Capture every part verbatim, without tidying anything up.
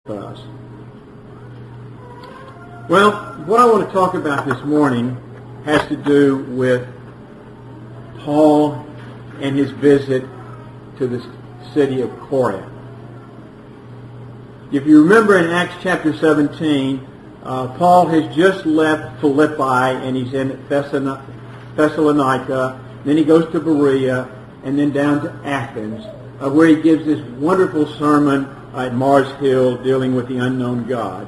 us. Well, what I want to talk about this morning has to do with Paul and his visit to the city of Corinth. If you remember in Acts chapter seventeen, uh, Paul has just left Philippi and he's in Thessalonica. Then he goes to Berea and then down to Athens, uh, where he gives this wonderful sermon at Mars Hill dealing with the unknown God.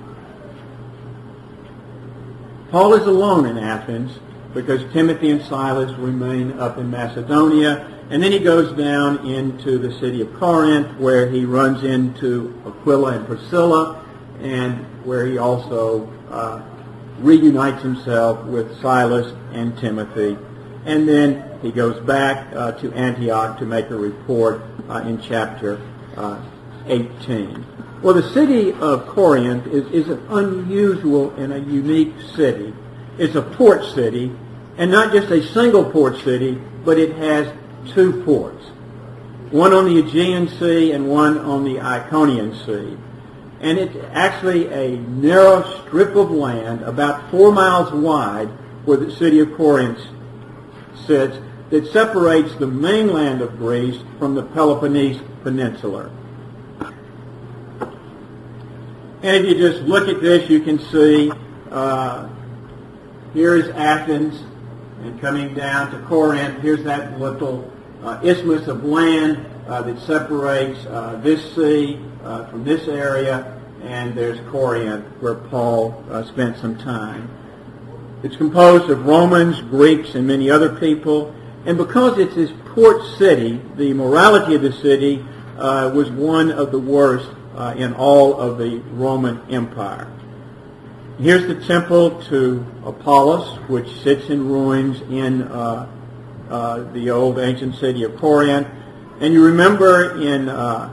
Paul is alone in Athens because Timothy and Silas remain up in Macedonia. And then he goes down into the city of Corinth, where he runs into Aquila and Priscilla, and where he also uh, reunites himself with Silas and Timothy. And then he goes back uh, to Antioch to make a report uh, in chapter uh, eighteen. Well, the city of Corinth is, is an unusual and a unique city. It's a port city, and not just a single port city, but it has two ports, one on the Aegean Sea and one on the Iconian Sea. And it's actually a narrow strip of land about four miles wide where the city of Corinth sits that separates the mainland of Greece from the Peloponnese Peninsula. And if you just look at this, you can see uh, here is Athens, and coming down to Corinth, here's that little uh, isthmus of land uh, that separates uh, this sea uh, from this area, and there's Corinth, where Paul uh, spent some time. It's composed of Romans, Greeks, and many other people, and because it's this port city, the morality of the city uh, was one of the worst uh, in all of the Roman Empire. Here's the temple to Apollos, which sits in ruins in uh, uh, the old ancient city of Corinth. And you remember in uh,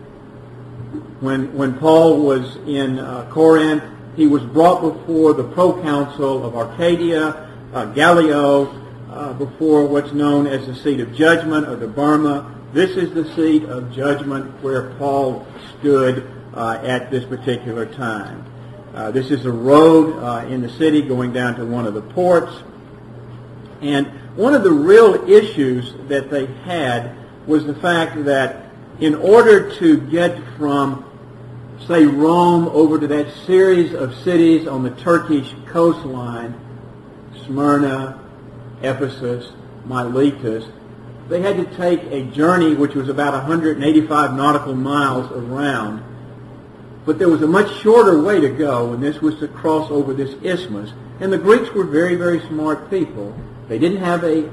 when when Paul was in uh, Corinth, he was brought before the proconsul of Arcadia, uh, Gallio, uh, before what's known as the seat of judgment, or the Burma. This is the seat of judgment where Paul stood uh, at this particular time. Uh, this is a road uh, in the city going down to one of the ports. And one of the real issues that they had was the fact that in order to get from, say, Rome over to that series of cities on the Turkish coastline, Smyrna, Ephesus, Miletus, they had to take a journey which was about one hundred eighty-five nautical miles around. But there was a much shorter way to go, and this was to cross over this isthmus. And the Greeks were very, very smart people. They didn't have a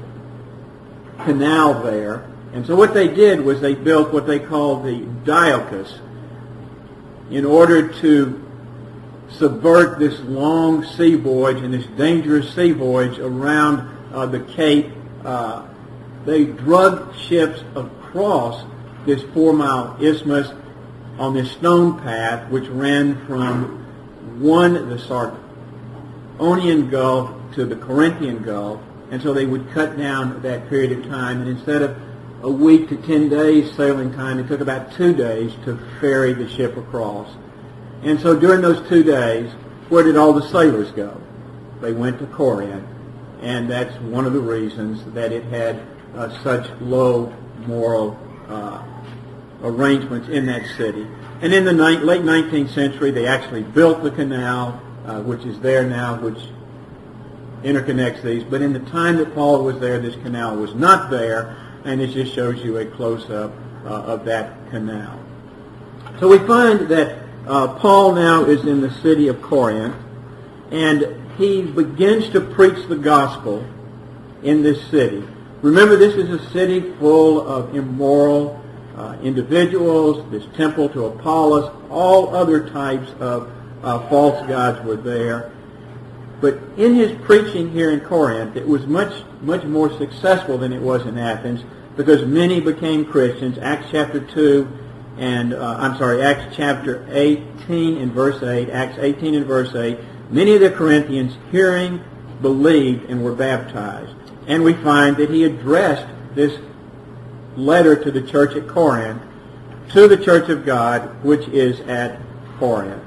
canal there. And so what they did was they built what they called the Diocus in order to subvert this long sea voyage and this dangerous sea voyage around uh, the Cape. Uh, they drug ships across this four-mile isthmus on this stone path which ran from one, the Saronian Gulf to the Corinthian Gulf. And so they would cut down that period of time. And instead of a week to ten days sailing time, it took about two days to ferry the ship across. And so during those two days, where did all the sailors go? They went to Corinth. And that's one of the reasons that it had uh, such low moral uh, arrangements in that city. And in the ni- late nineteenth century, they actually built the canal, uh, which is there now, which interconnects these. But in the time that Paul was there, this canal was not there, and it just shows you a close-up uh, of that canal. So we find that uh, Paul now is in the city of Corinth, and he begins to preach the gospel in this city. Remember, this is a city full of immoral uh, individuals, this temple to Apollos, all other types of uh, false gods were there. But in his preaching here in Corinth, it was much, much more successful than it was in Athens, because many became Christians. Acts chapter two and, uh, I'm sorry, Acts chapter eighteen and verse eight, Acts eighteen and verse eight, many of the Corinthians, hearing, believed and were baptized. And we find that he addressed this letter to the church at Corinth, to the church of God, which is at Corinth.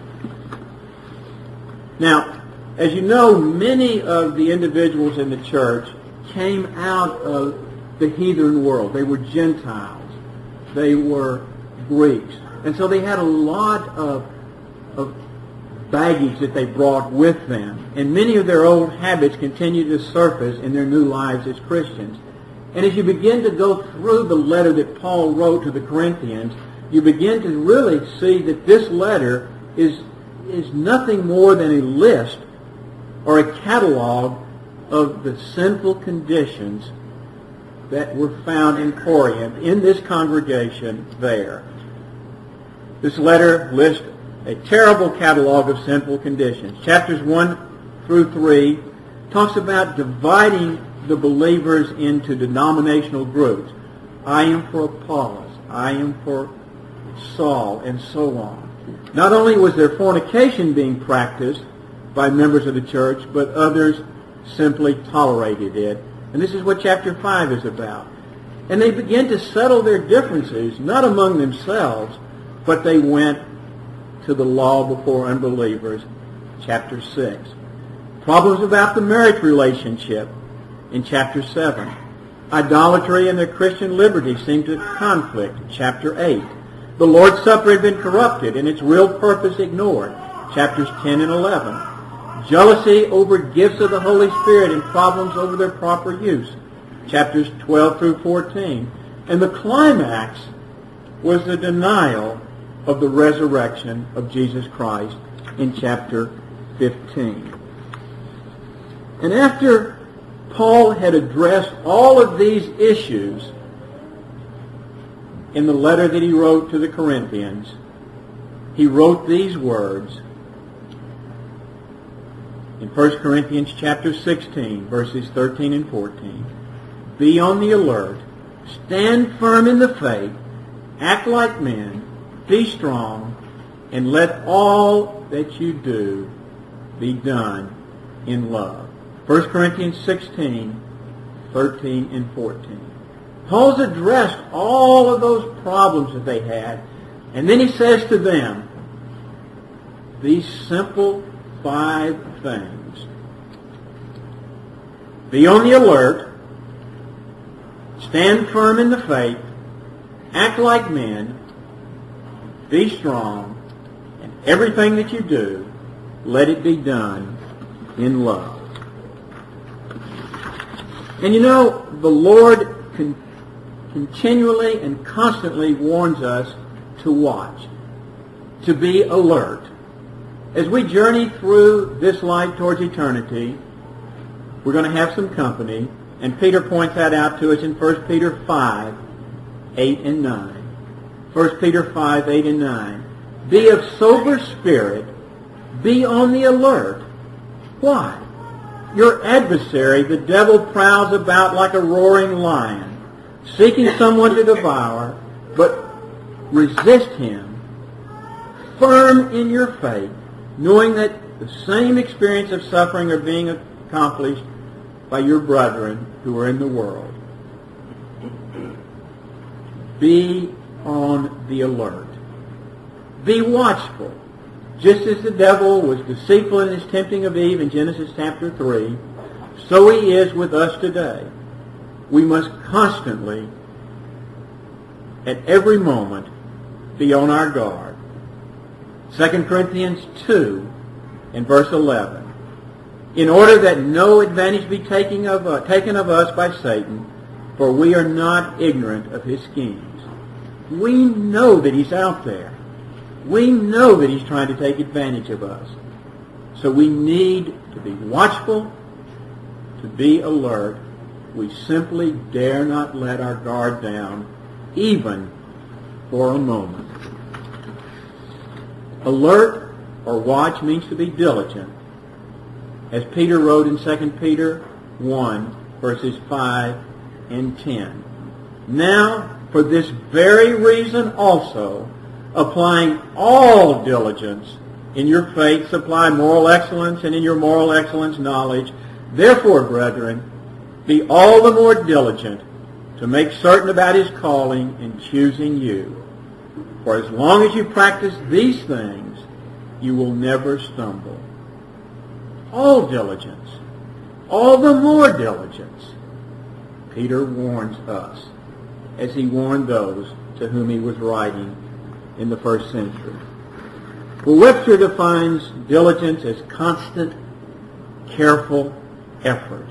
Now, as you know, many of the individuals in the church came out of the heathen world. They were Gentiles. They were Greeks. And so they had a lot of, of baggage that they brought with them. And many of their old habits continue to surface in their new lives as Christians. And as you begin to go through the letter that Paul wrote to the Corinthians, you begin to really see that this letter is, is nothing more than a list or a catalog of the sinful conditions that were found in Corinth, in this congregation there. This letter lists a terrible catalog of sinful conditions. Chapters one through three talks about dividing the believers into denominational groups. I am for Apollos. I am for Saul, and so on. Not only was there fornication being practiced by members of the church, but others simply tolerated it. And this is what chapter five is about. And they began to settle their differences, not among themselves, but they went to the law before unbelievers, chapter six. Problems about the marriage relationship in chapter seven. Idolatry and their Christian liberty seemed to conflict, chapter eight. The Lord's Supper had been corrupted and its real purpose ignored, chapters ten and eleven. Jealousy over gifts of the Holy Spirit and problems over their proper use, chapters twelve through fourteen. And the climax was the denial of the resurrection of Jesus Christ in chapter fifteen. And after Paul had addressed all of these issues in the letter that he wrote to the Corinthians, he wrote these words in First Corinthians chapter sixteen, verses thirteen and fourteen. Be on the alert, stand firm in the faith, act like men, be strong, and let all that you do be done in love. First Corinthians sixteen, thirteen and fourteen. Paul's addressed all of those problems that they had, and then he says to them these simple five things. Be on the alert, stand firm in the faith, act like men, be strong, and everything that you do, let it be done in love. And you know, the Lord con- continually and constantly warns us to watch, to be alert. As we journey through this life towards eternity, we're going to have some company, and Peter points that out to us in First Peter five, eight and nine. First Peter five, eight and nine. Be of sober spirit, be on the alert. Why? Your adversary, the devil, prowls about like a roaring lion, seeking someone to devour, but resist him, firm in your faith, knowing that the same experience of suffering are being accomplished by your brethren who are in the world. Be on the alert. Be watchful. Just as the devil was deceitful in his tempting of Eve in Genesis chapter three, so he is with us today. We must constantly, at every moment, be on our guard. Second Corinthians two and verse eleven. In order that no advantage be taken of, uh, taken of us by Satan, for we are not ignorant of his schemes. We know that he's out there. We know that he's trying to take advantage of us. So we need to be watchful, to be alert. We simply dare not let our guard down, even for a moment. Alert or watch means to be diligent, as Peter wrote in Second Peter one, verses five and ten. Now, for this very reason also, applying all diligence, in your faith supply moral excellence, and in your moral excellence knowledge. Therefore, brethren, be all the more diligent to make certain about his calling in choosing you. For as long as you practice these things, you will never stumble. All diligence, all the more diligence, Peter warns us, as he warned those to whom he was writing in the first century. Well, Webster defines diligence as constant, careful effort.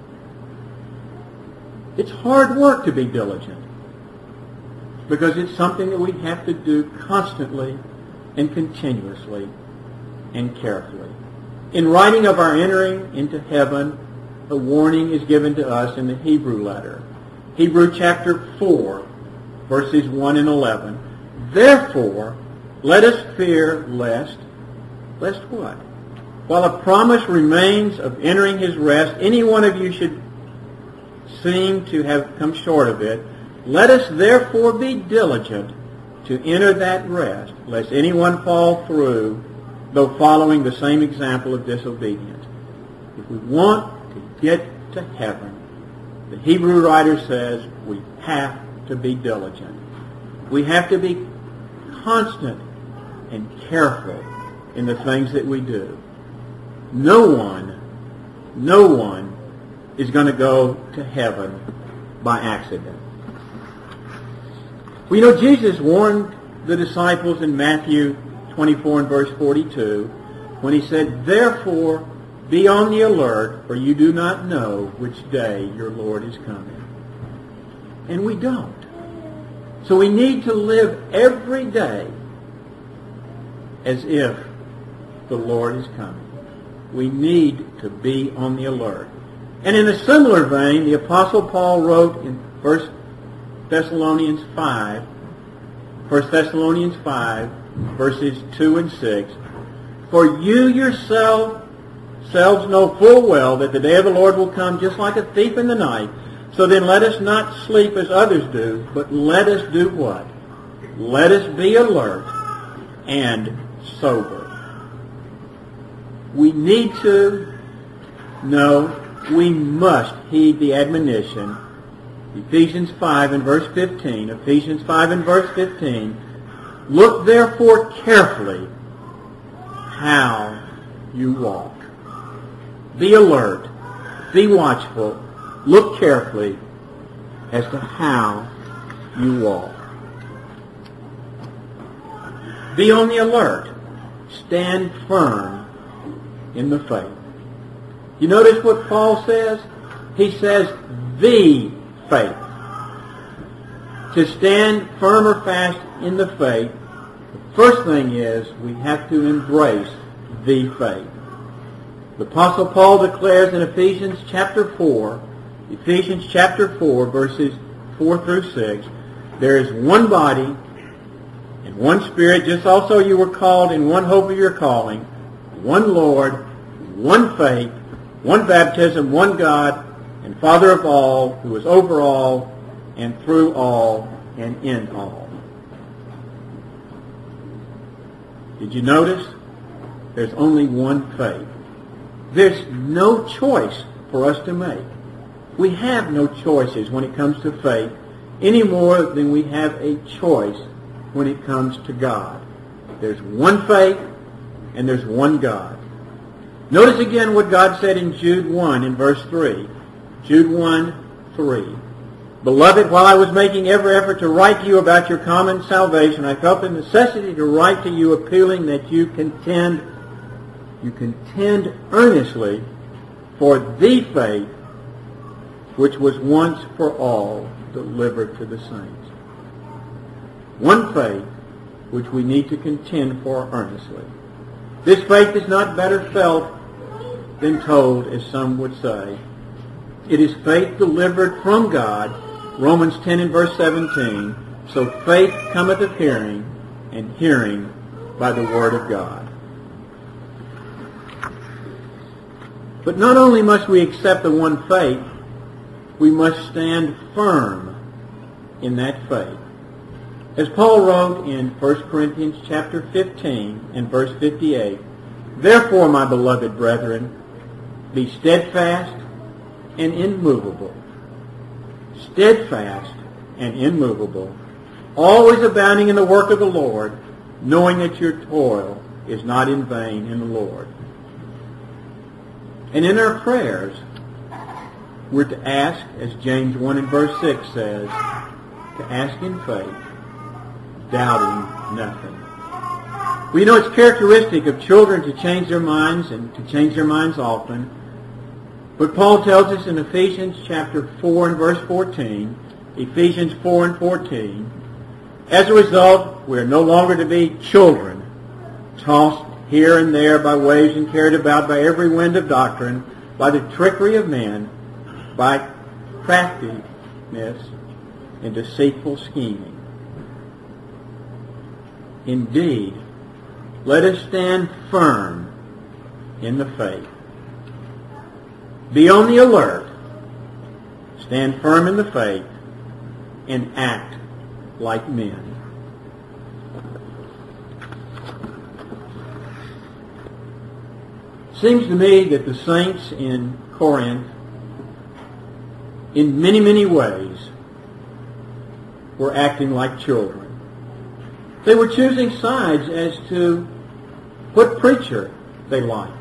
It's hard work to be diligent because it's something that we have to do constantly and continuously and carefully. In writing of our entering into heaven, a warning is given to us in the Hebrew letter. Hebrew chapter four, verses one and eleven. Therefore, let us fear lest, lest what? While a promise remains of entering his rest, any one of you should seem to have come short of it. Let us therefore be diligent to enter that rest, lest anyone fall through, though following the same example of disobedience. If we want to get to heaven, the Hebrew writer says we have to be diligent. We have to be constant and careful in the things that we do. No one, no one is going to go to heaven by accident. We know Jesus warned the disciples in Matthew twenty-four and verse forty-two when he said, therefore, be on the alert, for you do not know which day your Lord is coming. And we don't. So we need to live every day as if the Lord is coming. We need to be on the alert. And in a similar vein, the Apostle Paul wrote in First Thessalonians five, First Thessalonians five, verses two and six, for you yourself Selves know full well that the day of the Lord will come just like a thief in the night. So then let us not sleep as others do, but let us do what? Let us be alert and sober. We need to, no, we must heed the admonition. Ephesians five and verse fifteen. Ephesians five and verse fifteen. Look therefore carefully how you walk. Be alert. Be watchful. Look carefully as to how you walk. Be on the alert. Stand firm in the faith. You notice what Paul says? He says, the faith. To stand firm or fast in the faith, the first thing is we have to embrace the faith. The Apostle Paul declares in Ephesians chapter four, Ephesians chapter four, verses four through six, there is one body and one Spirit, just also you were called in one hope of your calling, one Lord, one faith, one baptism, one God, and Father of all, who is over all, and through all, and in all. Did you notice? There's only one faith. There's no choice for us to make. We have no choices when it comes to faith any more than we have a choice when it comes to God. There's one faith and there's one God. Notice again what God said in Jude one in verse three. Jude one, three. Beloved, while I was making every effort to write to you about your common salvation, I felt the necessity to write to you appealing that you contend You contend earnestly for the faith which was once for all delivered to the saints. One faith which we need to contend for earnestly. This faith is not better felt than told, as some would say. It is faith delivered from God, Romans ten and verse seventeen. So faith cometh of hearing, and hearing by the word of God. But not only must we accept the one faith, we must stand firm in that faith. As Paul wrote in First Corinthians chapter fifteen and verse fifty-eight, therefore, my beloved brethren, be steadfast and immovable. Steadfast and immovable, always abounding in the work of the Lord, knowing that your toil is not in vain in the Lord. And in our prayers, we're to ask, as James one and verse six says, to ask in faith, doubting nothing. We know it's characteristic of children to change their minds and to change their minds often. But Paul tells us in Ephesians chapter four and verse fourteen, Ephesians four and fourteen, as a result, we are no longer to be children, tossed here and there by waves and carried about by every wind of doctrine, by the trickery of men, by craftiness and deceitful scheming. Indeed, let us stand firm in the faith. Be on the alert, stand firm in the faith, and act like men. Seems to me that the saints in Corinth, in many, many ways, were acting like children. They were choosing sides as to what preacher they liked.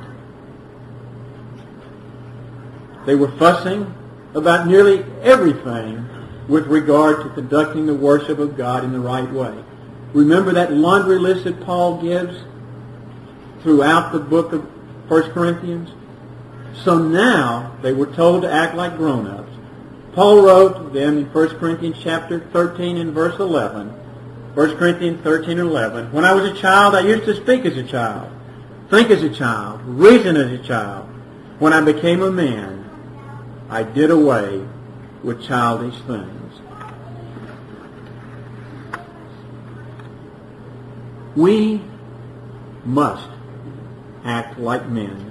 They were fussing about nearly everything with regard to conducting the worship of God in the right way. Remember that laundry list that Paul gives throughout the book of First Corinthians? So now they were told to act like grown-ups. Paul wrote to them in First Corinthians chapter thirteen and verse eleven, First Corinthians thirteen and eleven, when I was a child, I used to speak as a child, think as a child, reason as a child. When I became a man, I did away with childish things. We must act like men.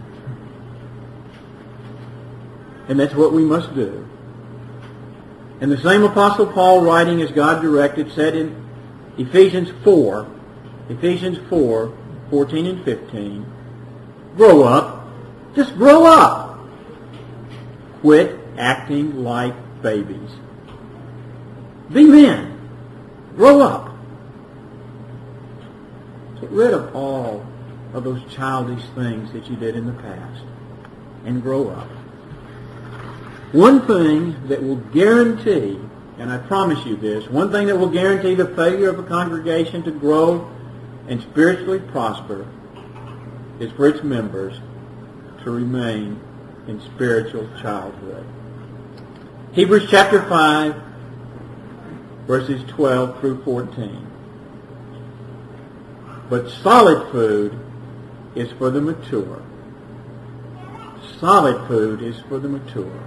And that's what we must do. And the same Apostle Paul, writing as God directed, said in Ephesians four, Ephesians four, fourteen and fifteen, grow up. Just grow up. Quit acting like babies. Be men. Grow up. Get rid of all of those childish things that you did in the past and grow up. One thing that will guarantee, and I promise you this, one thing that will guarantee the failure of a congregation to grow and spiritually prosper is for its members to remain in spiritual childhood. Hebrews chapter five, verses twelve through fourteen. But solid food is for the mature. Solid food is for the mature,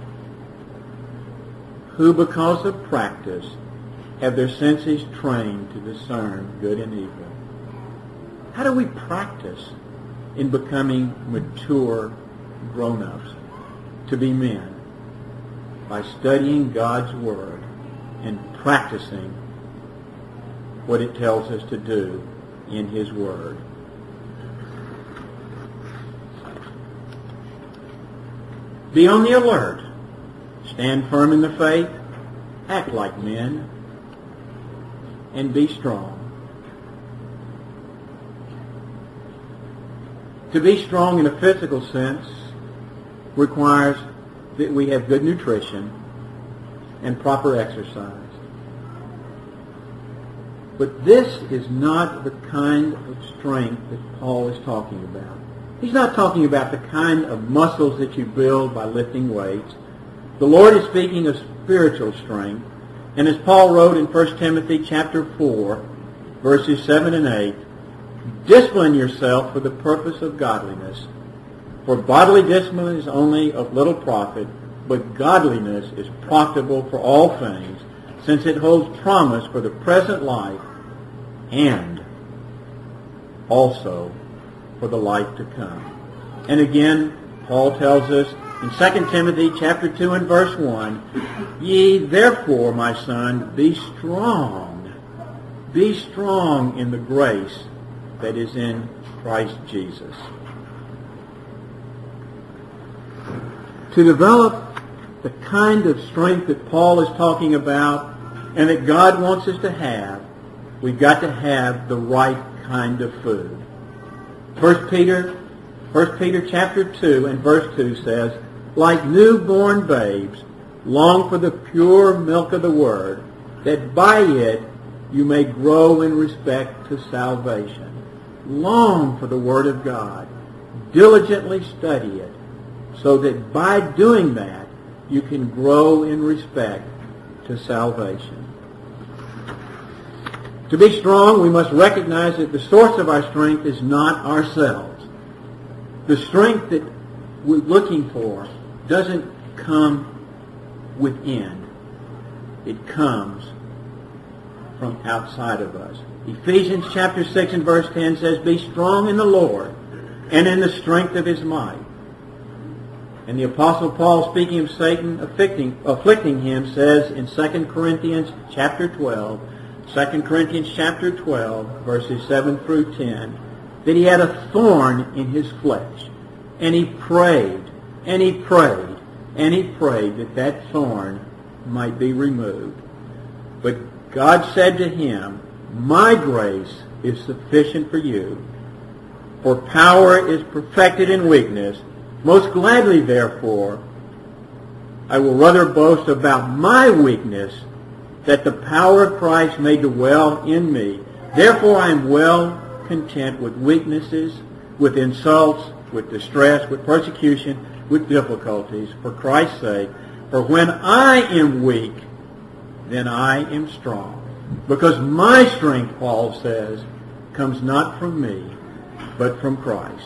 who because of practice have their senses trained to discern good and evil. How do we practice in becoming mature grown-ups, to be men? By studying God's Word and practicing what it tells us to do in His Word. Be on the alert. Stand firm in the faith. Act like men. And be strong. To be strong in a physical sense requires that we have good nutrition and proper exercise. But this is not the kind of strength that Paul is talking about. He's not talking about the kind of muscles that you build by lifting weights. The Lord is speaking of spiritual strength. And as Paul wrote in First Timothy chapter four, verses seven and eight, discipline yourself for the purpose of godliness. For bodily discipline is only of little profit, but godliness is profitable for all things, since it holds promise for the present life and also for the life to come. And again, Paul tells us in Second Timothy chapter two and verse one, ye therefore, my son, be strong. Be strong in the grace that is in Christ Jesus. To develop the kind of strength that Paul is talking about and that God wants us to have, we've got to have the right kind of food. First Peter, First Peter chapter two and verse two says, like newborn babes, long for the pure milk of the Word, that by it you may grow in respect to salvation. Long for the Word of God. Diligently study it, so that by doing that you can grow in respect to salvation. To be strong, we must recognize that the source of our strength is not ourselves. The strength that we're looking for doesn't come within. It comes from outside of us. Ephesians chapter six and verse ten says, be strong in the Lord and in the strength of His might. And the Apostle Paul, speaking of Satan afflicting, afflicting him, says in Second Corinthians chapter twelve, Second Corinthians chapter twelve, verses seven through ten, that he had a thorn in his flesh. And he prayed, and he prayed, and he prayed that that thorn might be removed. But God said to him, my grace is sufficient for you, for power is perfected in weakness. Most gladly, therefore, I will rather boast about my weakness, that the power of Christ may dwell in me. Therefore I am well content with weaknesses, with insults, with distress, with persecution, with difficulties, for Christ's sake. For when I am weak, then I am strong. Because my strength, Paul says, comes not from me, but from Christ.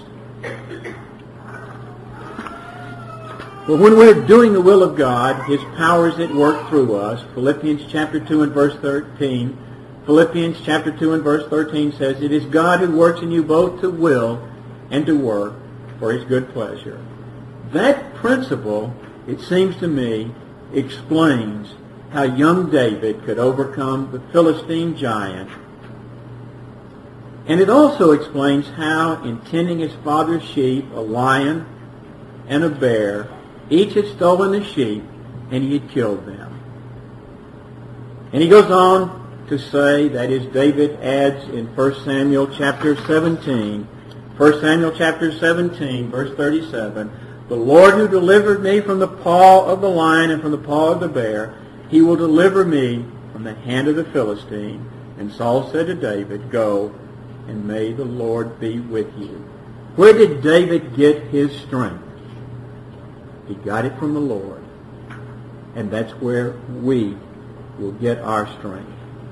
Well, when we're doing the will of God, His power is at work through us. Philippians chapter two and verse thirteen. Philippians chapter two and verse thirteen says, it is God who works in you both to will and to work for His good pleasure. That principle, it seems to me, explains how young David could overcome the Philistine giant. And it also explains how, in tending his father's sheep, a lion and a bear, each had stolen the sheep, and he had killed them. And he goes on to say, that is, David adds in First Samuel chapter seventeen, First Samuel chapter seventeen, verse thirty-seven, the Lord who delivered me from the paw of the lion and from the paw of the bear, He will deliver me from the hand of the Philistine. And Saul said to David, go, and may the Lord be with you. Where did David get his strength? He got it from the Lord. And that's where we will get our strength.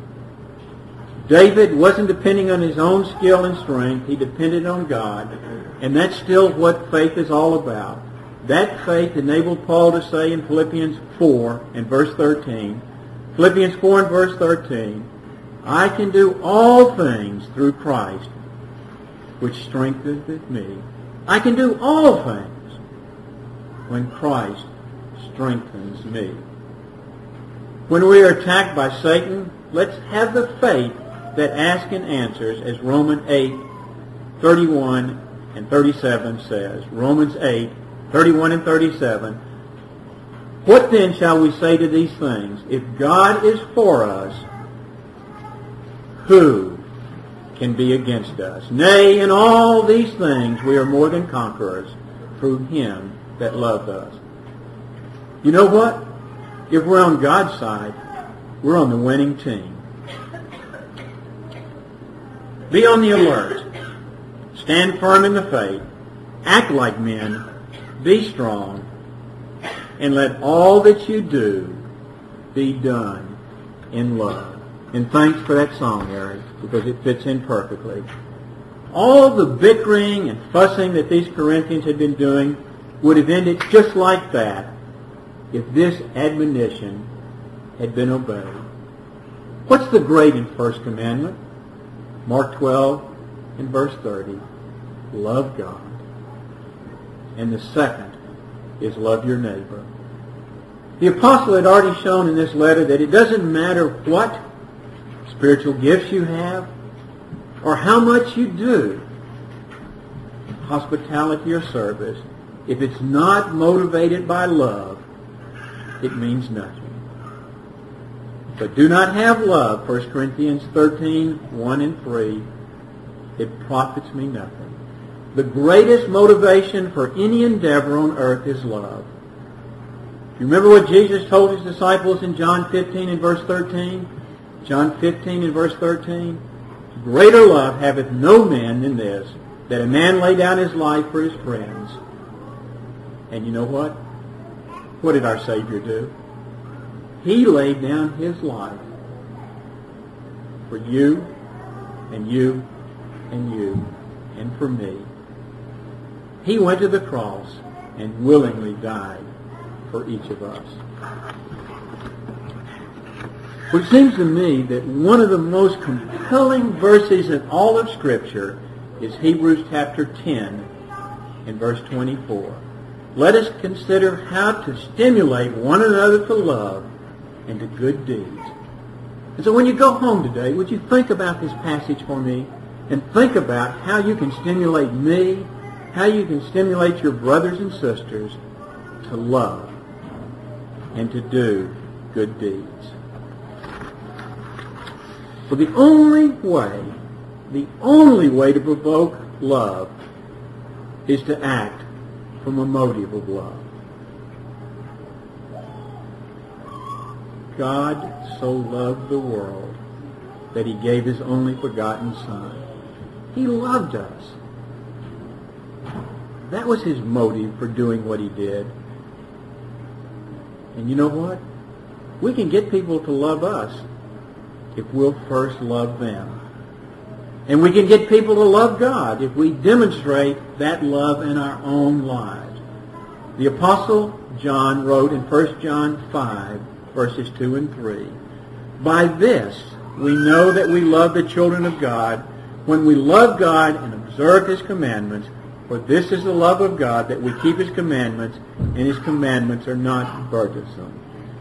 David wasn't depending on his own skill and strength. He depended on God. And that's still what faith is all about. That faith enabled Paul to say in Philippians four and verse thirteen, Philippians four and verse thirteen, I can do all things through Christ, which strengtheneth me. I can do all things when Christ strengthens me. When we are attacked by Satan, let's have the faith that asks and answers, as Romans eight, thirty-one and thirty-seven says. Romans eight, thirty-one and thirty-seven. What then shall we say to these things? If God is for us, who can be against us? Nay, in all these things we are more than conquerors through Him that loved us. You know what? If we're on God's side, we're on the winning team. Be on the alert. Stand firm in the faith. Act like men. Be strong. And let all that you do be done in love. And thanks for that song, Eric, because it fits in perfectly. All the bickering and fussing that these Corinthians had been doing would have ended just like that if this admonition had been obeyed. What's the great and first commandment? Mark twelve and verse thirty. Love God. And the second is love your neighbor. The apostle had already shown in this letter that it doesn't matter what spiritual gifts you have or how much you do, hospitality or service, if it's not motivated by love, it means nothing. but do not have love, First Corinthians thirteen, one and three, it profits me nothing. The greatest motivation for any endeavor on earth is love. You remember what Jesus told his disciples in John fifteen and verse thirteen? John fifteen and verse thirteen. Greater love haveth no man than this, that a man lay down his life for his friends. And you know what? What did our Savior do? He laid down his life for you and you and you and for me. He went to the cross and willingly died for each of us. It seems to me that one of the most compelling verses in all of Scripture is Hebrews chapter ten and verse twenty-four. Let us consider how to stimulate one another to love and to good deeds. And so when you go home today, would you think about this passage for me and think about how you can stimulate me, how you can stimulate your brothers and sisters to love and to do good deeds. For the only way, the only way to provoke love is to act from a motive of love. God so loved the world that he gave his only begotten Son. He loved us. That was his motive for doing what he did. And you know what? We can get people to love us if we'll first love them. And we can get people to love God if we demonstrate that love in our own lives. The Apostle John wrote in First John five, verses two and three, by this we know that we love the children of God, when we love God and observe his commandments. For this is the love of God, that we keep his commandments, and his commandments are not burdensome.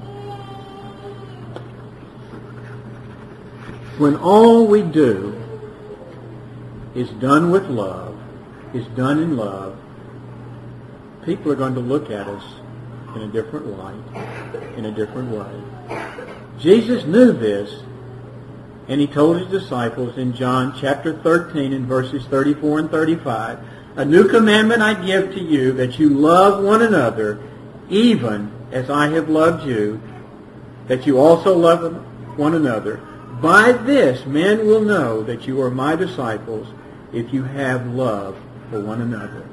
When all we do is done with love, is done in love, people are going to look at us in a different light, in a different way. Jesus knew this, and he told his disciples in John chapter thirteen and verses thirty-four and thirty-five, a new commandment I give to you, that you love one another, even as I have loved you, that you also love one another. By this men will know that you are my disciples, if you have love for one another.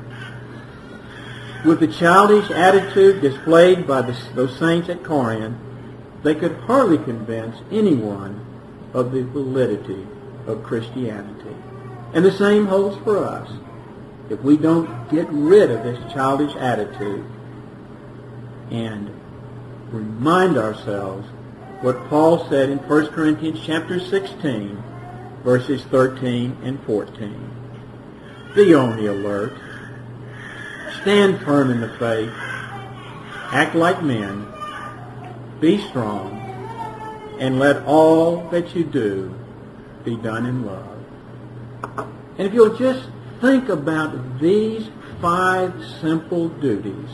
With the childish attitude displayed by the, those saints at Corinth, they could hardly convince anyone of the validity of Christianity. And the same holds for us. If we don't get rid of this childish attitude and remind ourselves what Paul said in First Corinthians chapter sixteen, verses thirteen and fourteen. Be on the alert. Stand firm in the faith. Act like men. Be strong. And let all that you do be done in love. And if you'll just think about these five simple duties,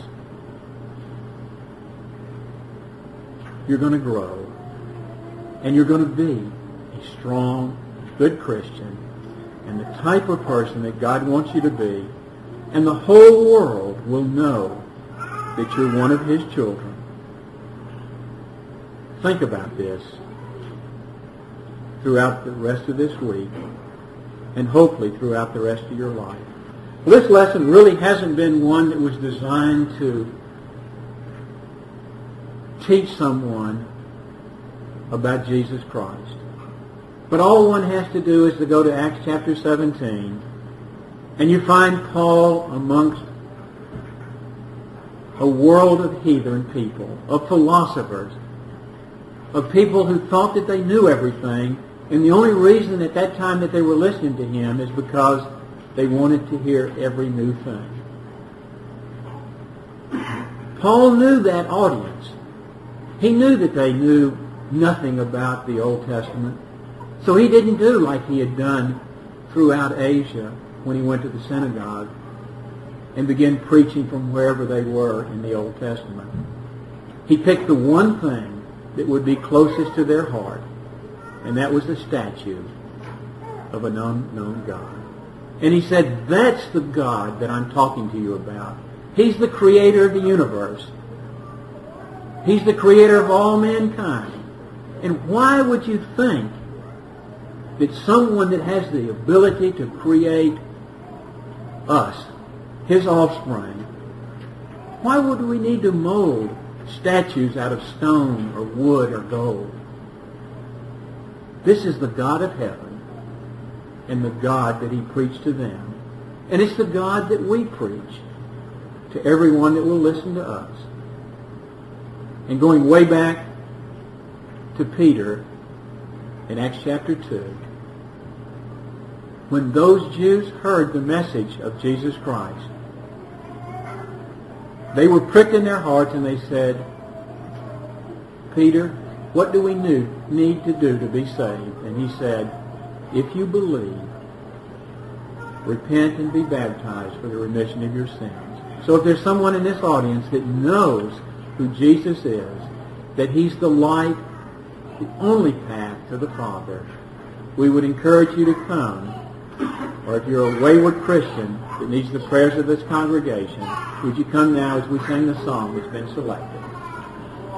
you're going to grow. And you're going to be a strong, good Christian, and the type of person that God wants you to be. And the whole world will know that you're one of his children. Think about this throughout the rest of this week, and hopefully throughout the rest of your life. Well, this lesson really hasn't been one that was designed to teach someone about Jesus Christ. But all one has to do is to go to Acts chapter seventeen, and you find Paul amongst a world of heathen people, of philosophers, of people who thought that they knew everything, and the only reason at that time that they were listening to him is because they wanted to hear every new thing. Paul knew that audience. He knew that they knew nothing about the Old Testament. So he didn't do like he had done throughout Asia when he went to the synagogue and began preaching from wherever they were in the Old Testament. He picked the one thing that would be closest to their heart, and that was the statue of an unknown God. And he said, that's the God that I'm talking to you about. He's the creator of the universe. He's the creator of all mankind. And why would you think that someone that has the ability to create us, his offspring, why would we need to mold statues out of stone or wood or gold? This is the God of heaven and the God that he preached to them. And it's the God that we preach to everyone that will listen to us. And going way back to Peter in Acts chapter two, when those Jews heard the message of Jesus Christ, they were pricked in their hearts and they said, Peter, what do we need to do to be saved? And he said, if you believe, repent and be baptized for the remission of your sins. So if there's someone in this audience that knows who Jesus is, that he's the light, the only path to the Father, we would encourage you to come. Or if you're a wayward Christian that needs the prayers of this congregation, would you come now as we sing the song that's been selected?